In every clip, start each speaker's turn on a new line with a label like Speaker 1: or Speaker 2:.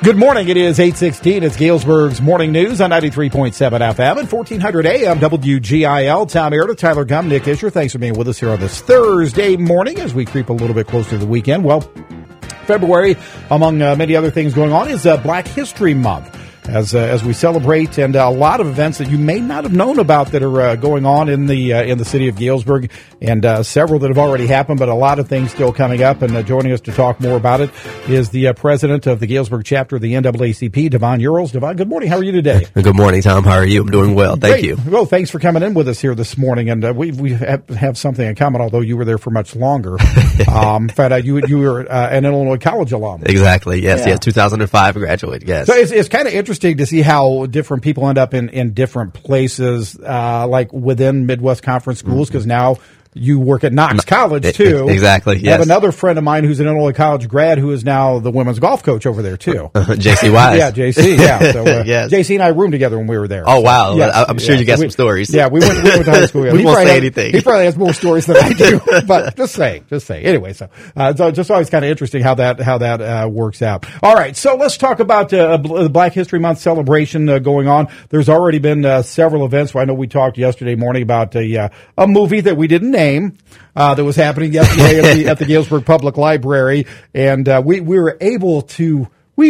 Speaker 1: Good morning. It is 8:16. It's Galesburg's Morning News on 93.7 FM and 1400 AM WGIL. Tom Meredith, Tyler Gum, Nick Isher. Thanks for being with us here on this Thursday morning as we creep a little bit closer to the weekend. Well, February, among many other things going on, is Black History Month. As we celebrate, and a lot of events that you may not have known about that are going on in the city of Galesburg, and several that have already happened, but a lot of things still coming up. And joining us to talk more about it is the president of the Galesburg chapter of the NAACP, Devon Urals. Devon, good morning. How are you today?
Speaker 2: Good morning, Tom. How are you? I'm doing well. Thank you.
Speaker 1: Well, thanks for coming in with us here this morning. And we have something in common, although you were there for much longer. In fact, you were an Illinois College alum.
Speaker 2: Exactly. Yes. 2005 graduate. Yes.
Speaker 1: So it's kind of interesting to see how different people end up in different places, like within Midwest Conference schools, because now you work at Knox College, too.
Speaker 2: Exactly, yes.
Speaker 1: I have another friend of mine who's an Illinois College grad who is now the women's golf coach over there, too.
Speaker 2: J.C. Wise.
Speaker 1: Yeah, J.C., yeah. So,
Speaker 2: yes.
Speaker 1: J.C. and I roomed together when we were there.
Speaker 2: Oh, wow.
Speaker 1: Yes,
Speaker 2: I'm sure you got some stories.
Speaker 1: Yeah, we went to high school.
Speaker 2: We won't say anything.
Speaker 1: He probably has more stories than I do, but just saying. Anyway, so just always kind of interesting how that works out. All right, so let's talk about the Black History Month celebration going on. There's already been several events. I know we talked yesterday morning about a movie that we didn't name. That was happening yesterday at the Galesburg Public Library, and we were able to.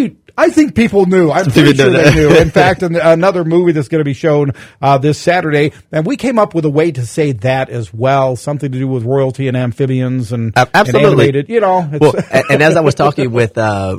Speaker 1: I think people knew. I'm pretty sure they knew. In fact, another movie that's going to be shown this Saturday, and we came up with a way to say that as well, something to do with royalty and amphibians and
Speaker 2: absolutely.
Speaker 1: And animated,
Speaker 2: Well, and as I was talking with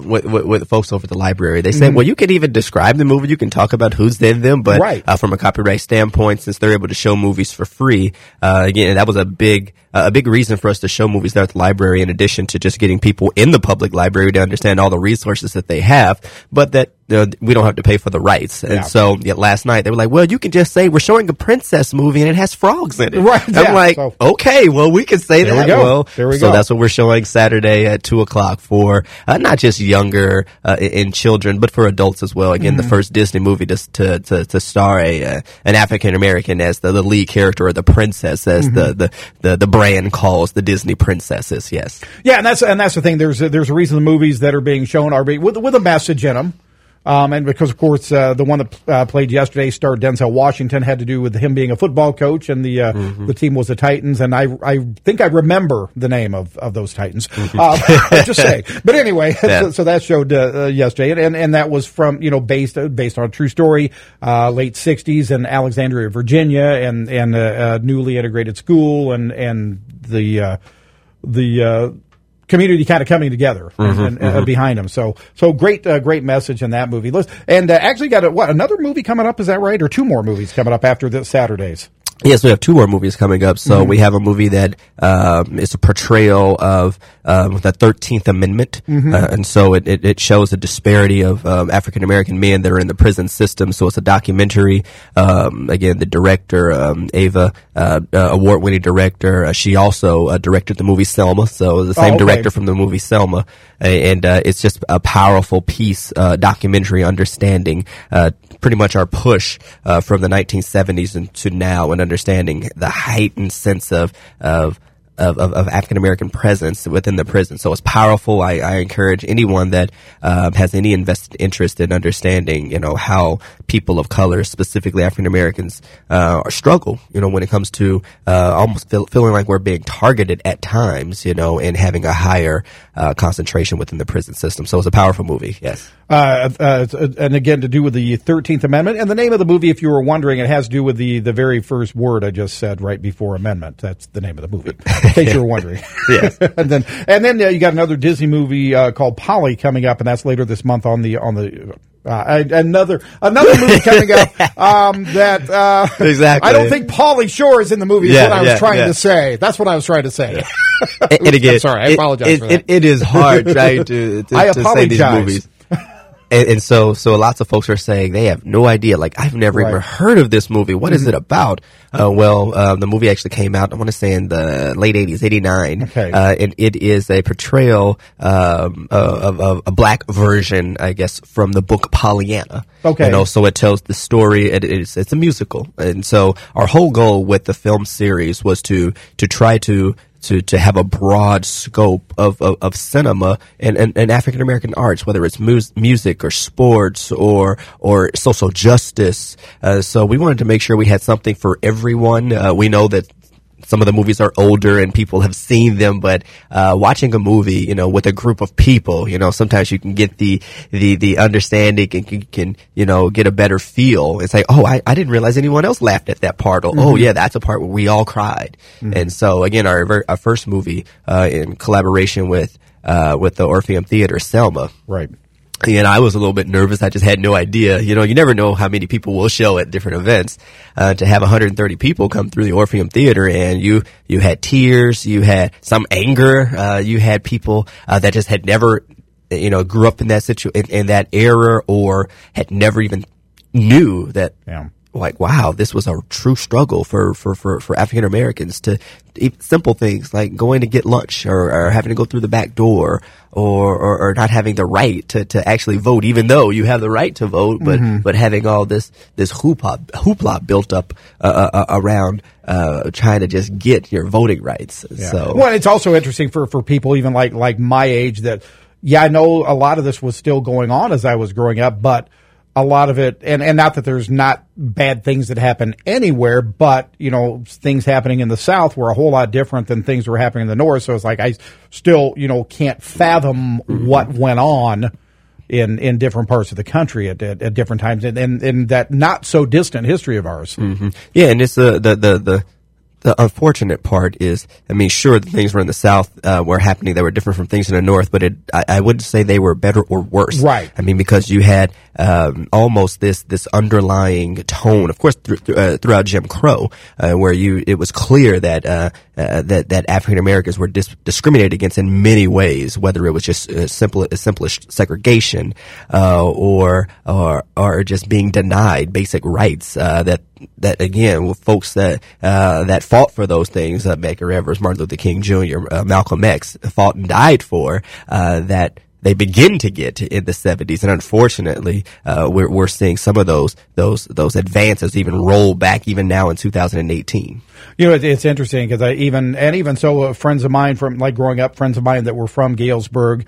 Speaker 2: folks over at the library, they said, well, you can even describe the movie, you can talk about who's in them, but right. From a copyright standpoint, since they're able to show movies for free, again, that was a big reason for us to show movies there at the library, in addition to just getting people in the public library to understand all the resources that they have, but that we don't have to pay for the rights. And so last night they were like, well, you can just say we're showing a princess movie and it has frogs in it.
Speaker 1: Right.
Speaker 2: I'm like, okay, well, we can say that.
Speaker 1: There we go.
Speaker 2: So that's what we're showing Saturday at 2:00 for not just younger and children, but for adults as well. Again, the first Disney movie to star an African American as the lead character, or the princess, as the brand calls the Disney princesses. Yes.
Speaker 1: Yeah, and that's the thing. There's a reason the movies that are being shown are with a message in them. And because, of course, the one that played yesterday starred Denzel Washington, had to do with him being a football coach, and the team was the Titans. And I think I remember the name of those Titans. Just say. But anyway, so that showed yesterday, and that was from based on a true story, late '60s in Alexandria, Virginia, and a newly integrated school, and the community kind of coming together behind them. So great message in that movie. And actually got another movie coming up, is that right? Or two more movies coming up after this Saturdays?
Speaker 2: Yes, we have two more movies coming up. So we have a movie that is a portrayal of the 13th Amendment. And so it shows the disparity of African-American men that are in the prison system. So it's a documentary. Again, the director, Ava, award-winning director, she also directed the movie Selma. So the same director from the movie Selma. And it's just a powerful piece, documentary understanding pretty much our push from the 1970s and to now, and understanding the heightened sense of African American presence within the prison. So it's powerful. I encourage anyone that has any invested interest in understanding, how people of color, specifically African Americans, struggle, when it comes to almost feeling like we're being targeted at times, and having a higher concentration within the prison system. So it's a powerful movie. Yes.
Speaker 1: And again, to do with the 13th Amendment, and the name of the movie, if you were wondering, it has to do with the very first word I just said right before amendment. That's the name of the movie, in case you were wondering.
Speaker 2: Yes.
Speaker 1: and then you got another Disney movie called Polly coming up, and that's later this month on the another movie coming up that
Speaker 2: exactly.
Speaker 1: I don't think Pauly Shore is in the movie. Is what I was trying to say. That's what I was trying to say.
Speaker 2: And again,
Speaker 1: I'm sorry, I apologize for that.
Speaker 2: It is hard trying to say these movies. And so lots of folks are saying they have no idea. Like, I've never even heard of this movie. What is it about? The movie actually came out, I want to say, in the late 80s, 89.
Speaker 1: Okay.
Speaker 2: And it is a portrayal of a black version, I guess, from the book Pollyanna.
Speaker 1: Okay.
Speaker 2: So it tells the story. It's a musical. And so our whole goal with the film series was to try to to have a broad scope of cinema and African American arts, whether it's music or sports or social justice. So we wanted to make sure we had something for everyone. We know that some of the movies are older and people have seen them, but watching a movie, with a group of people, sometimes you can get the understanding and you can, get a better feel and say, oh, I didn't realize anyone else laughed at that part. Or, oh yeah, that's a part where we all cried. And so again, our first movie, in collaboration with the Orpheum Theater, Selma.
Speaker 1: Right.
Speaker 2: And I was a little bit nervous. I just had no idea. You never know how many people will show at different events. To have 130 people come through the Orpheum Theater, and you had tears, you had some anger, you had people that just had never, grew up in that in that era, or had never even knew that. Yeah. Like, wow, this was a true struggle for African Americans to simple things like going to get lunch or having to go through the back door or not having the right to actually vote, even though you have the right to vote, but having all this hoopla built up around trying to just get your voting rights. Yeah. So,
Speaker 1: well, it's also interesting for people even like my age that, I know a lot of this was still going on as I was growing up, but a lot of it, and not that there's not bad things that happen anywhere, but, things happening in the South were a whole lot different than things that were happening in the North. So it's like I still, can't fathom what went on in different parts of the country at different times in that not so distant history of ours.
Speaker 2: Mm-hmm. Yeah, and it's the unfortunate part is, sure, the things were in the South were happening that were different from things in the North, but I wouldn't say they were better or worse.
Speaker 1: Right.
Speaker 2: Because you had almost this underlying tone, of course, throughout Jim Crow, where it was clear that African Americans were discriminated against in many ways, whether it was just simple as segregation, or just being denied basic rights, that again, with folks that fought for those things, Medgar Evers, Martin Luther King Jr., Malcolm X, fought and died for, that they begin to get in the 70s, and unfortunately, we're seeing some of those advances even roll back even now in 2018.
Speaker 1: It's interesting because even so, friends of mine from growing up, friends of mine that were from Galesburg,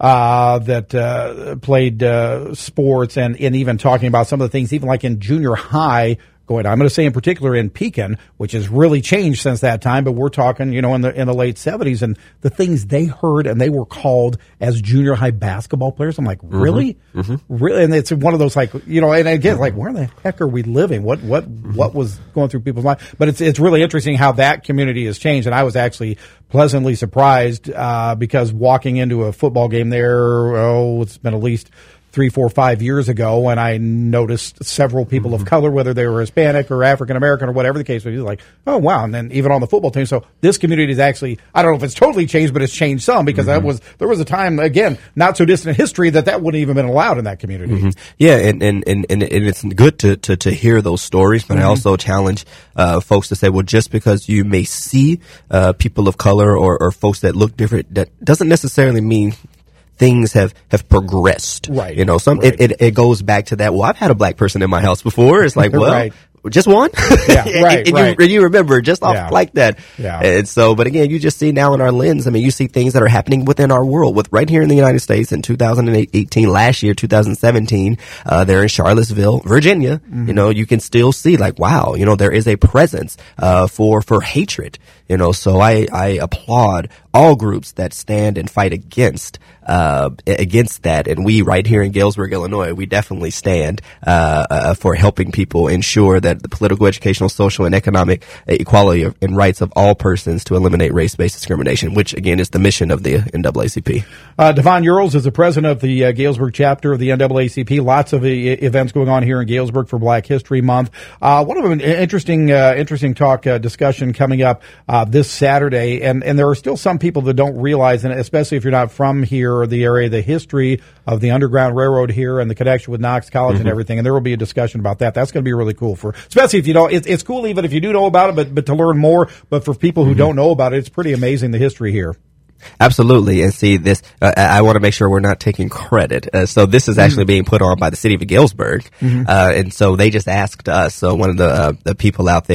Speaker 1: that played sports, and even talking about some of the things, even like in junior high. I'm going to say in particular in Pekin, which has really changed since that time, but we're talking, in the late 70s, and the things they heard and they were called as junior high basketball players. I'm like, really? Mm-hmm. Really? And it's one of those and again, where the heck are we living? What was going through people's minds? But it's really interesting how that community has changed. And I was actually pleasantly surprised, because walking into a football game there, it's been at least 3, 4, 5 years ago, and I noticed several people of color, whether they were Hispanic or African American or whatever the case was, like, oh wow. And then even on the football team. So this community is actually, I don't know if it's totally changed, but it's changed some, because there was a time, again, not so distant history, that wouldn't even been allowed in that community.
Speaker 2: Mm-hmm. Yeah. And it's good to hear those stories, but I also challenge folks to say, well, just because you may see people of color or folks that look different, that doesn't necessarily mean things have progressed.
Speaker 1: Right.
Speaker 2: It goes back to that. Well, I've had a black person in my house before. It's like, well,
Speaker 1: right.
Speaker 2: Just one?
Speaker 1: Yeah, right,
Speaker 2: and you remember just off like that.
Speaker 1: Yeah.
Speaker 2: And so, but again, you just see now in our lens, you see things that are happening within our world with right here in the United States in 2018, last year, 2017, there in Charlottesville, Virginia, you can still see wow, there is a presence, for hatred, so I applaud all groups that stand and fight against that. And we right here in Galesburg, Illinois, we definitely stand, for helping people ensure that the political, educational, social, and economic equality and rights of all persons to eliminate race-based discrimination, which again is the mission of the NAACP.
Speaker 1: Devon Earls is the president of the Galesburg chapter of the NAACP. Lots of events going on here in Galesburg for Black History Month. One of them, interesting discussion coming up this Saturday, and there are still some people that don't realize, and especially if you're not from here or the area, the history of the Underground Railroad here and the connection with Knox College and everything. And there will be a discussion about that. That's going to be really cool especially if you don't. It's cool even if you do know about it, but to learn more. But for people who don't know about it, it's pretty amazing the history here.
Speaker 2: Absolutely. And see this, I want to make sure we're not taking credit. So this is actually being put on by the city of Galesburg. And so they just asked us, so one of the people out there,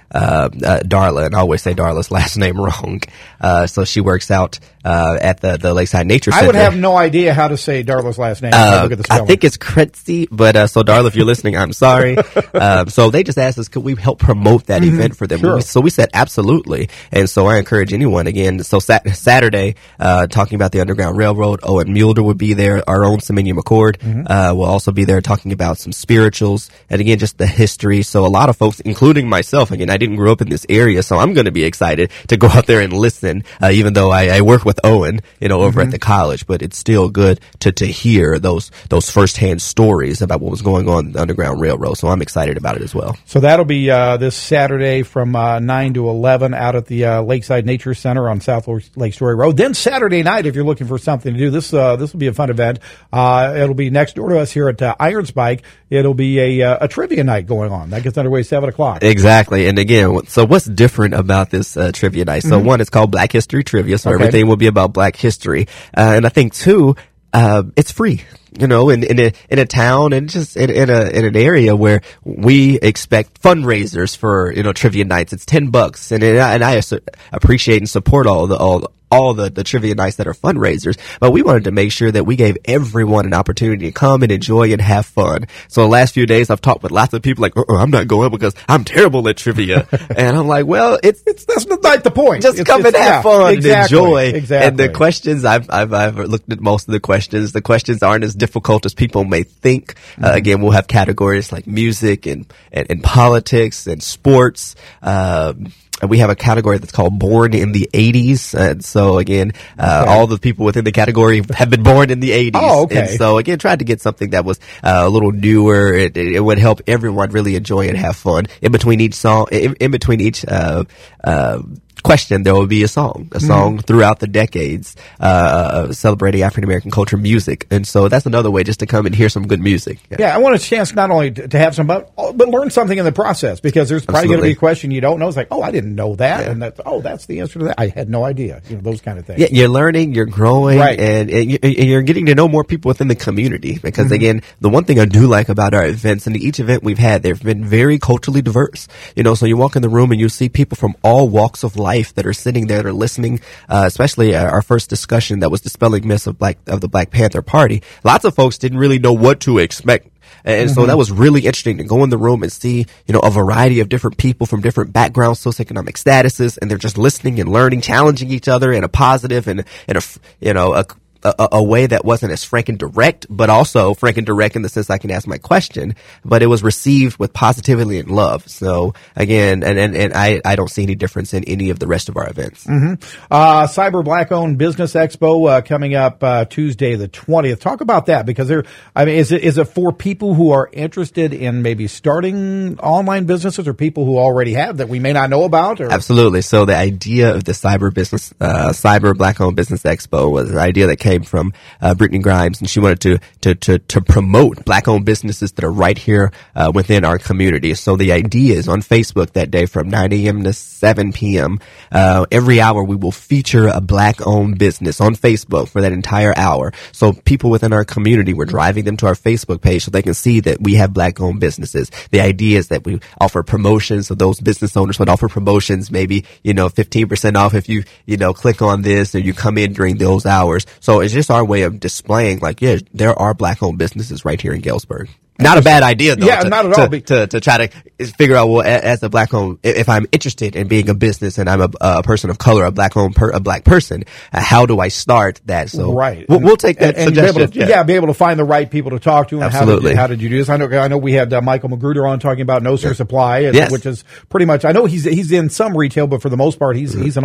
Speaker 2: Darla, and I always say Darla's last name wrong. So she works out at the Lakeside Nature Center.
Speaker 1: I would have no idea how to say Darla's last name. Look at the spelling.
Speaker 2: I think it's Kretzy, but so Darla, if you're listening, I'm sorry. So they just asked us, could we help promote that event for them?
Speaker 1: Sure.
Speaker 2: So we said absolutely, and so I encourage anyone again. So Saturday, talking about the Underground Railroad. Owen Mulder would be there. Our own Semenya McCord will also be there talking about some spirituals and again just the history. So a lot of folks, including myself, again, I didn't grow up in this area, so I'm going to be excited to go out there and listen. Even though I work with Owen, over at the college, but it's still good to hear those firsthand stories about what was going on in the Underground Railroad. So I'm excited about it as well.
Speaker 1: So that'll be this Saturday from 9 to 11 out at the Lakeside Nature Center on South Lake Story Road. Then Saturday night, if you're looking for something to do, this will be a fun event. It'll be next door to us here at Iron Spike. It'll be a trivia night going on. That gets underway 7 o'clock.
Speaker 2: Exactly. And again, so what's different about this trivia night? So one, it's called Black History Trivia. So everything will be about Black history. And I think two, it's free. In a town and just in an area where we expect fundraisers for, trivia nights. It's $10. And I appreciate and support all the trivia nights that are fundraisers, but we wanted to make sure that we gave everyone an opportunity to come and enjoy and have fun. So the last few days I've talked with lots of people like, I'm not going because I'm terrible at trivia. And I'm like, well,
Speaker 1: that's not the point.
Speaker 2: Just come and have fun and enjoy.
Speaker 1: Exactly.
Speaker 2: And the questions, I've looked at most of the questions. The questions aren't as difficult as people may think. Again, we'll have categories like music and politics and sports. And we have a category that's called Born in the 80s. And so again, all the people within the category have been born in the 80s.
Speaker 1: Oh, okay.
Speaker 2: And so again, tried to get something that was a little newer. It would help everyone really enjoy and have fun. In between each song, in between each question, there will be a song throughout the decades, celebrating African American culture music. And so that's another way just to come and hear some good music.
Speaker 1: Yeah, I want a chance not only to have some, but learn something in the process, because there's probably going to be a question you don't know. It's like, I didn't know that. Yeah. And that's the answer to that. I had no idea, those kind of things.
Speaker 2: Yeah, you're learning, you're growing,
Speaker 1: right.
Speaker 2: and you're getting to know more people within the community. Because again, the one thing I do like about our events, and each event we've had, they've been very culturally diverse. So you walk in the room and you see people from all walks of life that are sitting there, that are listening, especially our first discussion that was dispelling myths of the Black Panther Party. Lots of folks didn't really know what to expect. And so that was really interesting to go in the room and see, a variety of different people from different backgrounds, socioeconomic statuses, and they're just listening and learning, challenging each other in a positive and a way that wasn't as frank and direct, but also frank and direct in the sense I can ask my question, but it was received with positivity and love. So again, and I don't see any difference in any of the rest of our events.
Speaker 1: Cyber Black Owned Business Expo coming up Tuesday the 20th. Talk about that, because is it for people who are interested in maybe starting online businesses, or people who already have that we may not know about? Or?
Speaker 2: Absolutely. So the idea of the Cyber Black Owned Business Expo was an idea that came from Brittany Grimes, and she wanted to promote Black-owned businesses that are right here within our community. So the idea is on Facebook that day from 9 a.m. to 7 p.m. Every hour we will feature a Black-owned business on Facebook for that entire hour. So people within our community, we're driving them to our Facebook page so they can see that we have Black-owned businesses. The idea is that we offer promotions, so those business owners would offer promotions, maybe 15% off if you click on this or you come in during those hours. So it's just our way of displaying, there are Black-owned businesses right here in Galesburg. Not a bad idea, though.
Speaker 1: Yeah, not at all.
Speaker 2: To try to figure out, well, as a Black-owned, if I'm interested in being a business and I'm a person of color, a Black person, how do I start that? So
Speaker 1: right.
Speaker 2: We'll take that suggestion.
Speaker 1: Be able to find the right people to talk to. And
Speaker 2: absolutely.
Speaker 1: How did you do this? I know we had Michael Magruder on talking about No Sir Supply,
Speaker 2: yes.
Speaker 1: which is pretty much, I know he's in some retail, but for the most part, he's an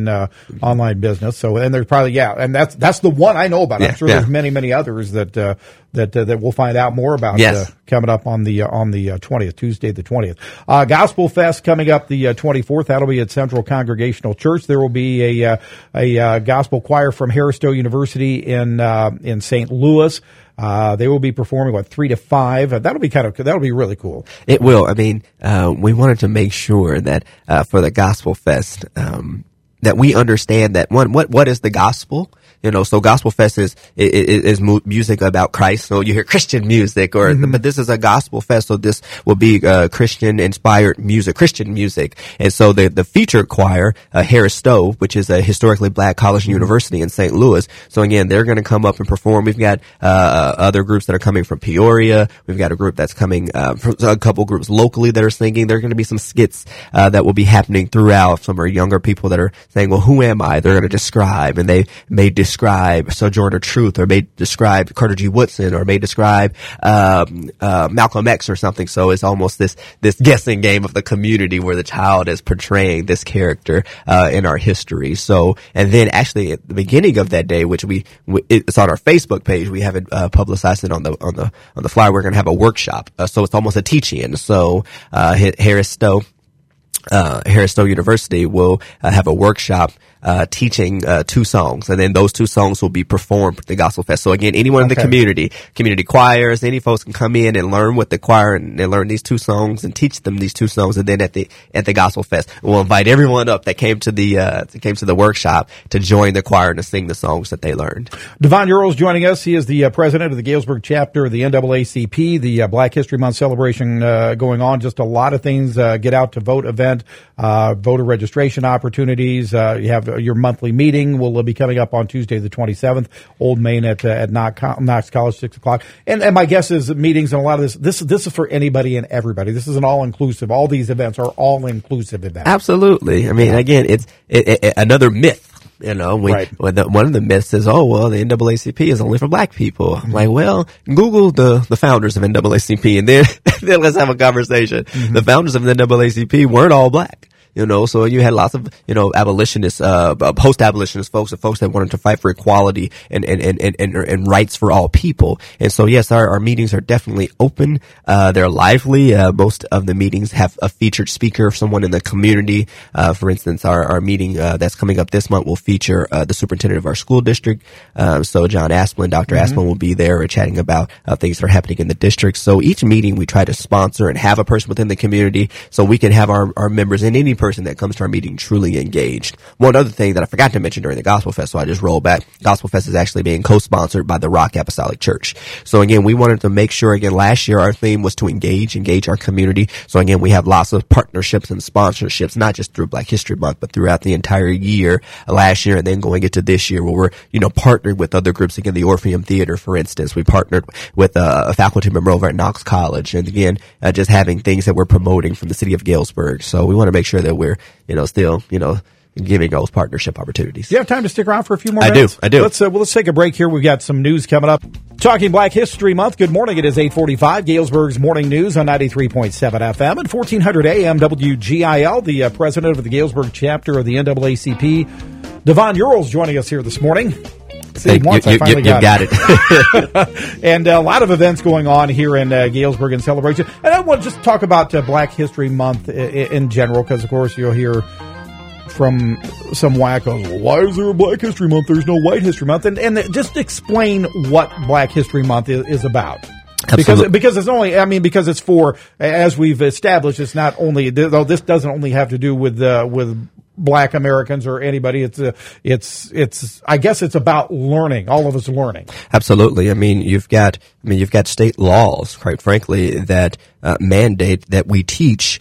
Speaker 1: online business. So, and there's probably, and that's the one I know about. I'm sure there's many others that we'll find out more about.
Speaker 2: Yes.
Speaker 1: Coming up on the 20th, Tuesday the 20th. Gospel Fest coming up the 24th. That'll be at Central Congregational Church. There will be a gospel choir from Harris-Stowe University in St. Louis. They will be performing 3 to 5. That'll be really cool.
Speaker 2: It will. I mean, we wanted to make sure that for the Gospel Fest, that we understand that what is the gospel? so Gospel Fest is music about Christ. So you hear Christian music but this is a gospel fest. So this will be, Christian inspired music, Christian music. And so the featured choir, Harris Stowe, which is a historically black college and university in St. Louis. So again, they're going to come up and perform. We've got, other groups that are coming from Peoria. We've got a group that's coming, from a couple groups locally that are singing. There are going to be some skits, that will be happening throughout. Some are younger people that are saying, well, who am I? They're going to describe, and they may describe Sojourner Truth, or may describe Carter G. Woodson, or may describe, Malcolm X or something. So it's almost this guessing game of the community where the child is portraying this character, in our history. So, and then actually at the beginning of that day, which it's on our Facebook page, we haven't, publicized it on the flyer. We're going to have a workshop. So it's almost a teach-in. So, Harris Stowe University will have a workshop teaching 2 songs, and then those 2 songs will be performed at the Gospel Fest. So again, anyone in the community choirs, any folks can come in and learn with the choir, and they learn these 2 songs and teach them these 2 songs. And then at the Gospel Fest, we'll invite everyone up that came to the workshop to join the choir and to sing the songs that they learned.
Speaker 1: Devon Earls joining us. He is the president of the Galesburg chapter of the NAACP, the Black History Month celebration going on. Just a lot of things. Get out to vote event, voter registration opportunities. You have your monthly meeting will be coming up on Tuesday the 27th, Old Main at Knox College, 6:00. And my guess is meetings and a lot of this is for anybody and everybody. This is an all-inclusive. All these events are all-inclusive events.
Speaker 2: Absolutely. I mean, again, it's another myth. Right. One of the myths is, the NAACP is only for black people. I'm like, well, Google the founders of NAACP and then let's have a conversation. Mm-hmm. The founders of the NAACP weren't all black. So you had lots of, abolitionists, post-abolitionist folks, and folks that wanted to fight for equality and rights for all people. And so, yes, our meetings are definitely open. They're lively. Most of the meetings have a featured speaker, someone in the community. For instance, our meeting, that's coming up this month will feature, the superintendent of our school district. So John Asplin, Dr. Asplin will be there chatting about, things that are happening in the district. So each meeting we try to sponsor and have a person within the community so we can have our members and any person that comes to our meeting truly engaged. One other thing that I forgot to mention during the Gospel Fest, so I just rolled back. Gospel Fest is actually being co-sponsored by the Rock Apostolic Church. So again, we wanted to make sure, again, last year our theme was to engage our community. So again, we have lots of partnerships and sponsorships, not just through Black History Month, but throughout the entire year, last year, and then going into this year where we're, partnering with other groups. Again, the Orpheum Theater, for instance, we partnered with a faculty member over at Knox College. And again, just having things that we're promoting from the city of Galesburg. So we want to make sure that we're, still, giving those partnership opportunities.
Speaker 1: Do you have time to stick around for a few more minutes?
Speaker 2: I do.
Speaker 1: Let's take a break here. We've got some news coming up. Talking Black History Month. Good morning. It is 8:45. Galesburg's Morning News on 93.7 FM and 1400 AM WGIL. The president of the Galesburg chapter of the NAACP, Devon Earls, joining us here this morning.
Speaker 2: You got it.
Speaker 1: And a lot of events going on here in Galesburg in celebration. And I want to just talk about Black History Month in general, because, of course, you'll hear from some wackos, well, why is there a Black History Month? There's no White History Month. And just explain what Black History Month is about.
Speaker 2: Absolutely.
Speaker 1: Because it's only, because it's for, as we've established, it's not only, though this doesn't only have to do with Black Americans or anybody. It's I guess it's about learning, all of us learning.
Speaker 2: Absolutely. You've got state laws, quite frankly, that mandate that we teach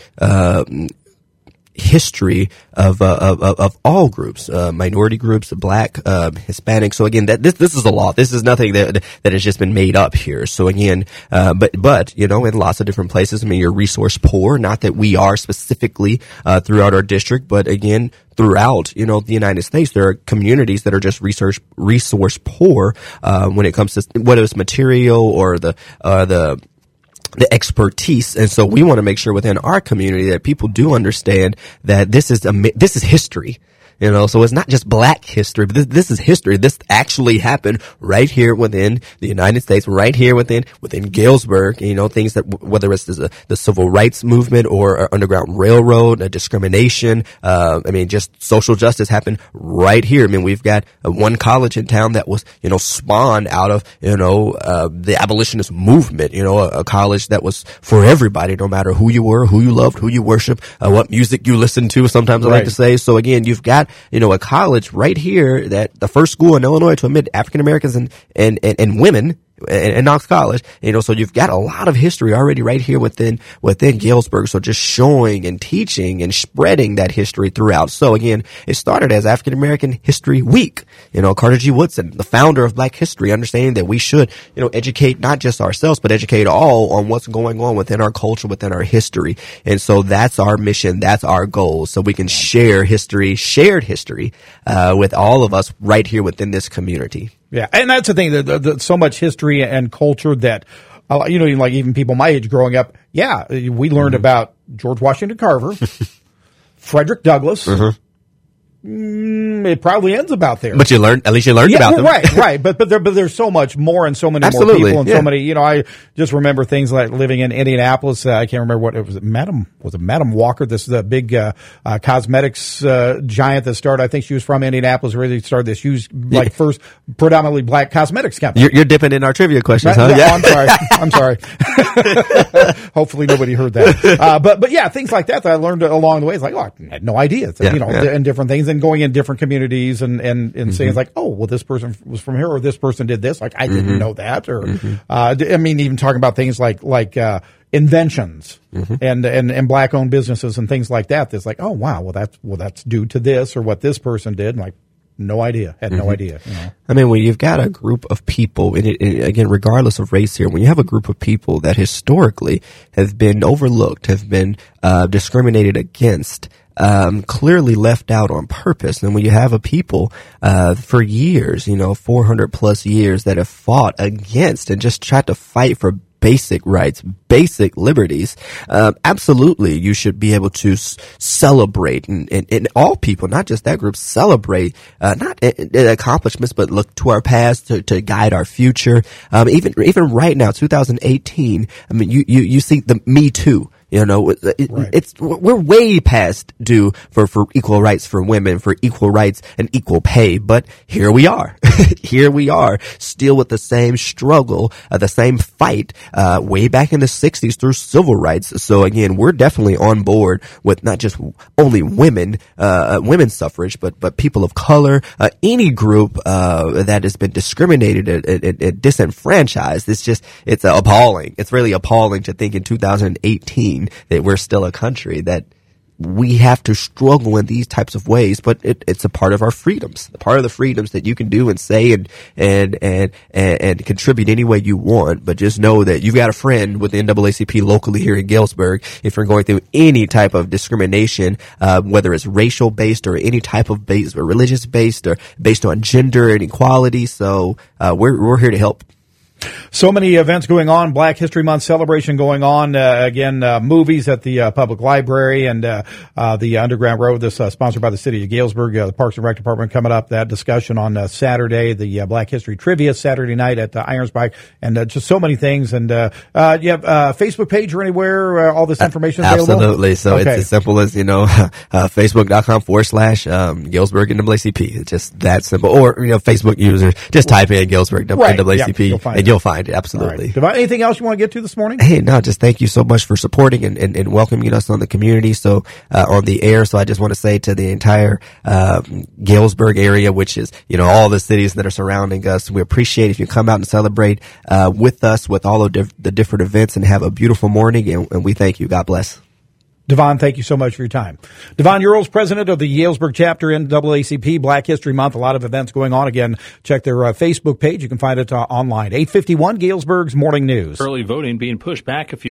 Speaker 2: history of all groups, minority groups, Black, Hispanic. So again, this is a law. This is nothing that has just been made up here. So again, but in lots of different places, you're resource poor. Not that we are specifically throughout our district, but again, throughout, the United States, there are communities that are just resource poor when it comes to whether it's material or the expertise. And so we want to make sure within our community that people do understand that this is history. So it's not just Black history, but this is history. This actually happened right here within the United States, right here within Galesburg. Things that, whether it's the civil rights movement or Underground Railroad, discrimination, just social justice happened right here. We've got one college in town that was, spawned out of, the abolitionist movement, a college that was for everybody, no matter who you were, who you loved, who you worship, what music you listened to, sometimes I like to say. So again, you've got got, a college right here, that the first school in Illinois to admit African Americans and women in Knox College, so you've got a lot of history already right here within Galesburg. So just showing and teaching and spreading that history throughout. So again, it started as African American History Week. Carter G. Woodson, the founder of Black History, understanding that we should, educate not just ourselves, but educate all on what's going on within our culture, within our history. And so that's our mission. That's our goal. So we can share history, shared history, with all of us right here within this community.
Speaker 1: Yeah, and that's the thing, that so much history and culture that, like even people my age growing up, we learned about George Washington Carver, Frederick Douglass. It probably ends about there.
Speaker 2: But at least you learned about them.
Speaker 1: Right. But there's so much more and so many
Speaker 2: Absolutely,
Speaker 1: more people and so many, I just remember things like living in Indianapolis. I can't remember what it was. Madam Walker? This is a big, cosmetics, giant that started. I think she was from Indianapolis, really started this huge, first predominantly black cosmetics company.
Speaker 2: You're dipping in our trivia questions, huh?
Speaker 1: Yeah. I'm sorry. Hopefully nobody heard that. But yeah, things like that I learned along the way. It's like, I had no idea. And different things. And going in different communities and saying like, oh, well, this person was from here or this person did this. Like, I didn't know that. Or, even talking about things like inventions and black owned businesses and things like that. It's like, oh, wow, well, that's due to this or what this person did. And like, no idea. Had no idea.
Speaker 2: I mean, when you've got a group of people, and again, regardless of race here, when you have a group of people that historically have been overlooked, have been discriminated against, clearly left out on purpose. And when you have a people, for years, 400 plus years that have fought against and just tried to fight for basic rights, basic liberties, absolutely you should be able to celebrate and all people, not just that group, celebrate, not accomplishments, but look to our past to guide our future. Even right now, 2018, I mean, you see the Me Too. We're way past due for equal rights for women, for equal rights and equal pay. But here we are, still with the same struggle, the same fight, way back in the 60s through civil rights. So again, we're definitely on board with not just only women's suffrage, but people of color, any group, that has been discriminated and disenfranchised. It's appalling. It's really appalling to think in 2018 that we're still a country that we have to struggle in these types of ways, but it's a part of our freedoms, a part of the freedoms that you can do and say and contribute any way you want. But just know that you've got a friend with the NAACP locally here in Galesburg. If you're going through any type of discrimination, whether it's racial based or any type of based or religious based or based on gender and equality. So, we're here to help.
Speaker 1: So many events going on, Black History Month celebration going on. Movies at the public library and the Underground Road. This sponsored by the city of Galesburg. The Parks and Rec Department coming up. That discussion on Saturday. The Black History Trivia Saturday night at Irons Pike, and just so many things. And you have a Facebook page or anywhere all this information is available?
Speaker 2: Absolutely. So It's as simple as Facebook.com/Galesburg NAACP. It's just that simple. Or Facebook user, just type in Galesburg NAACP. You'll find it. Absolutely.
Speaker 1: Right. Devon, anything else you want to get to this morning?
Speaker 2: Hey, no, just thank you so much for supporting and welcoming us on the community. So, on the air. So I just want to say to the entire, Galesburg area, which is, all the cities that are surrounding us, we appreciate if you come out and celebrate, with us, with all of the different events and have a beautiful morning. And we thank you. God bless.
Speaker 1: Devon, thank you so much for your time. Devon Earls, president of the Galesburg chapter NAACP, Black History Month. A lot of events going on. Again, check their Facebook page. You can find it online. 851 Galesburg's Morning News.
Speaker 3: Early voting being pushed back a few